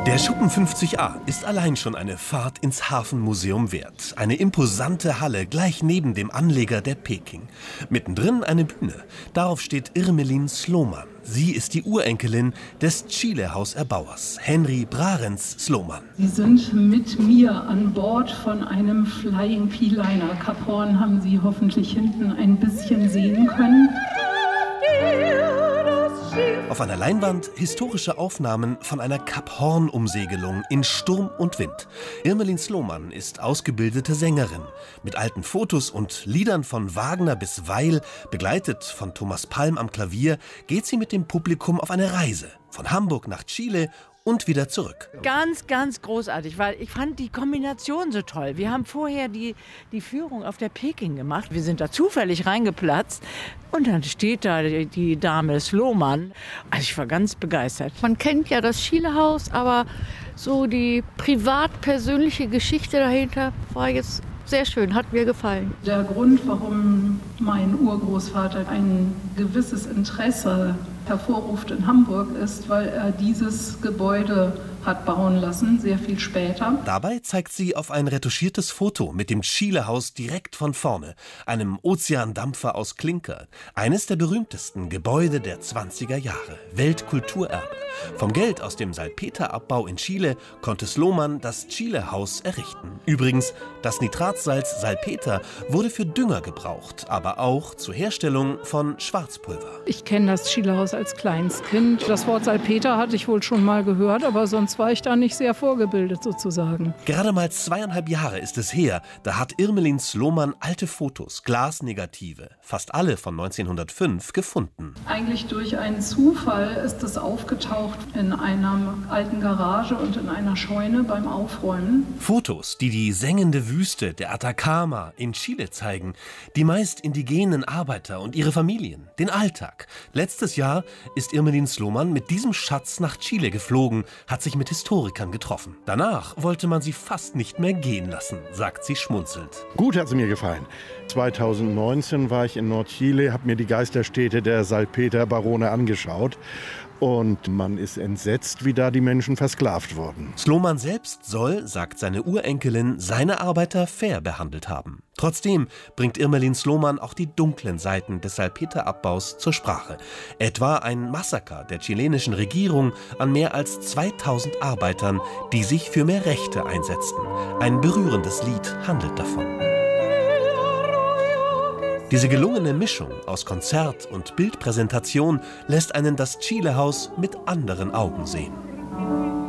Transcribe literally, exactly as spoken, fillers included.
Der Schuppen fünfzig a ist allein schon eine Fahrt ins Hafenmuseum wert. Eine imposante Halle gleich neben dem Anleger der Peking. Mittendrin eine Bühne. Darauf steht Irmelin Sloman. Sie ist die Urenkelin des Chile-Hauserbauers, Henry Brarens Sloman. Sie sind mit mir an Bord von einem Flying P-Liner. Kap Hoorn haben Sie hoffentlich hinten ein bisschen sehen können. Auf einer Leinwand historische Aufnahmen von einer Kap-Hoorn-Umsegelung in Sturm und Wind. Irmelin Sloman ist ausgebildete Sängerin. Mit alten Fotos und Liedern von Wagner bis Weil, begleitet von Thomas Palm am Klavier, geht sie mit dem Publikum auf eine Reise. Von Hamburg nach Chile und wieder zurück. Ganz, ganz großartig, weil ich fand die Kombination so toll. Wir haben vorher die, die Führung auf der Peking gemacht. Wir sind da zufällig reingeplatzt und dann steht da die, die Dame Sloman. Also ich war ganz begeistert. Man kennt ja das Chile-Haus, aber so die privat-persönliche Geschichte dahinter war jetzt sehr schön, hat mir gefallen. Der Grund, warum mein Urgroßvater ein gewisses Interesse hervorruft in Hamburg, ist, weil er dieses Gebäude hat bauen lassen, sehr viel später. Dabei zeigt sie auf ein retuschiertes Foto mit dem Chile-Haus direkt von vorne, einem Ozeandampfer aus Klinker. Eines der berühmtesten Gebäude der zwanziger Jahre, Weltkulturerbe. Vom Geld aus dem Salpeterabbau in Chile konnte Sloman das Chile-Haus errichten. Übrigens, das Nitratsalz Salpeter wurde für Dünger gebraucht, aber auch zur Herstellung von Schwarzpulver. Ich kenne das Chile-Haus als kleines Kind. Das Wort Salpeter hatte ich wohl schon mal gehört, aber sonst war ich da nicht sehr vorgebildet sozusagen. Gerade mal zweieinhalb Jahre ist es her, da hat Irmelin Sloman alte Fotos, Glasnegative, fast alle von neunzehnhundertfünf, gefunden. Eigentlich durch einen Zufall ist es aufgetaucht in einer alten Garage und in einer Scheune beim Aufräumen. Fotos, die die sengende Wüste der Atacama in Chile zeigen, die meist indigenen Arbeiter und ihre Familien, den Alltag. Letztes Jahr ist Irmelin Sloman mit diesem Schatz nach Chile geflogen, hat sich mit Historikern getroffen. Danach wollte man sie fast nicht mehr gehen lassen, sagt sie schmunzelnd. Gut hat sie mir gefallen. zweitausendneunzehn war ich in Nordchile, habe mir die Geisterstädte der Salpeterbarone angeschaut. Und man ist entsetzt, wie da die Menschen versklavt wurden. Sloman selbst soll, sagt seine Urenkelin, seine Arbeiter fair behandelt haben. Trotzdem bringt Irmelin Sloman auch die dunklen Seiten des Salpeterabbaus zur Sprache. Etwa ein Massaker der chilenischen Regierung an mehr als zweitausend Arbeitern, die sich für mehr Rechte einsetzten. Ein berührendes Lied handelt davon. Diese gelungene Mischung aus Konzert und Bildpräsentation lässt einen das Chile-Haus mit anderen Augen sehen.